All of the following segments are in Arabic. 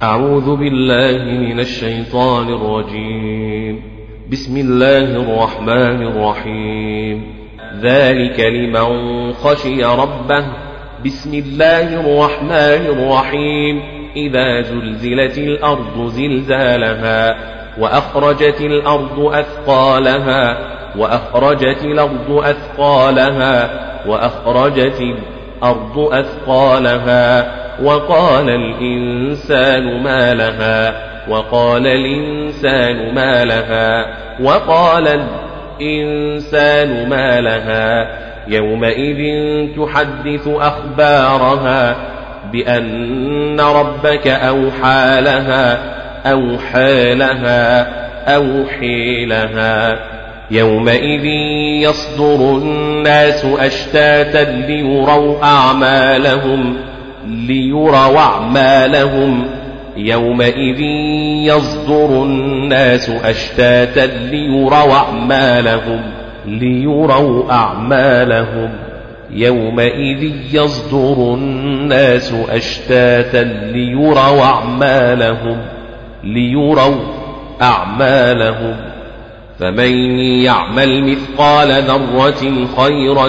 أعوذ بالله من الشيطان الرجيم. بسم الله الرحمن الرحيم. ذلك لمن خشي ربه. بسم الله الرحمن الرحيم. إذا زلزلت الأرض زلزالها وأخرجت الأرض أثقالها وأخرجت الأرض أثقالها وأخرجت الأرض أثقالها وقال الإنسان ما لها وقال الإنسان ما لها وقال الإنسان ما لها يومئذ تحدث أخبارها بأن ربك أوحى لها أوحى لها أوحي لها يومئذ يصدر الناس أشتاتا ليروا أعمالهم يومئذ يصدر الناس أشتاتا ليروا أعمالهم يومئذ يصدر الناس أشتاتا ليروا أعمالهم فمن يعمل مثقال ذرة خيرا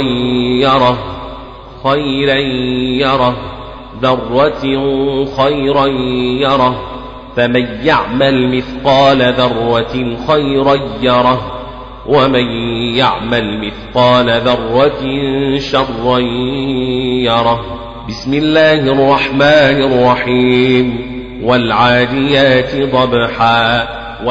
يره فمن يعمل مثقال ذرة خيرا يره ومن يعمل مثقال ذرة شرا يره. بسم الله الرحمن الرحيم. والعاديات ضبحا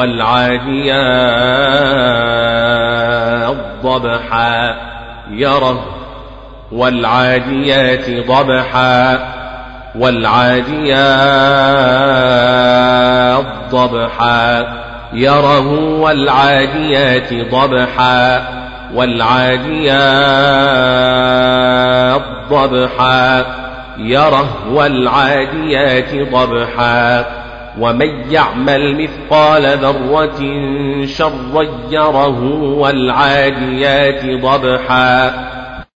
والعاديات ضبحا يره والعاديات ضبحا والعاديات ضبحا يره والعاديات ضبحا والعاديات ضبحا يره والعاديات ضبحا ومن يعمل مثقال ذرة شرا يره والعاديات ضبحا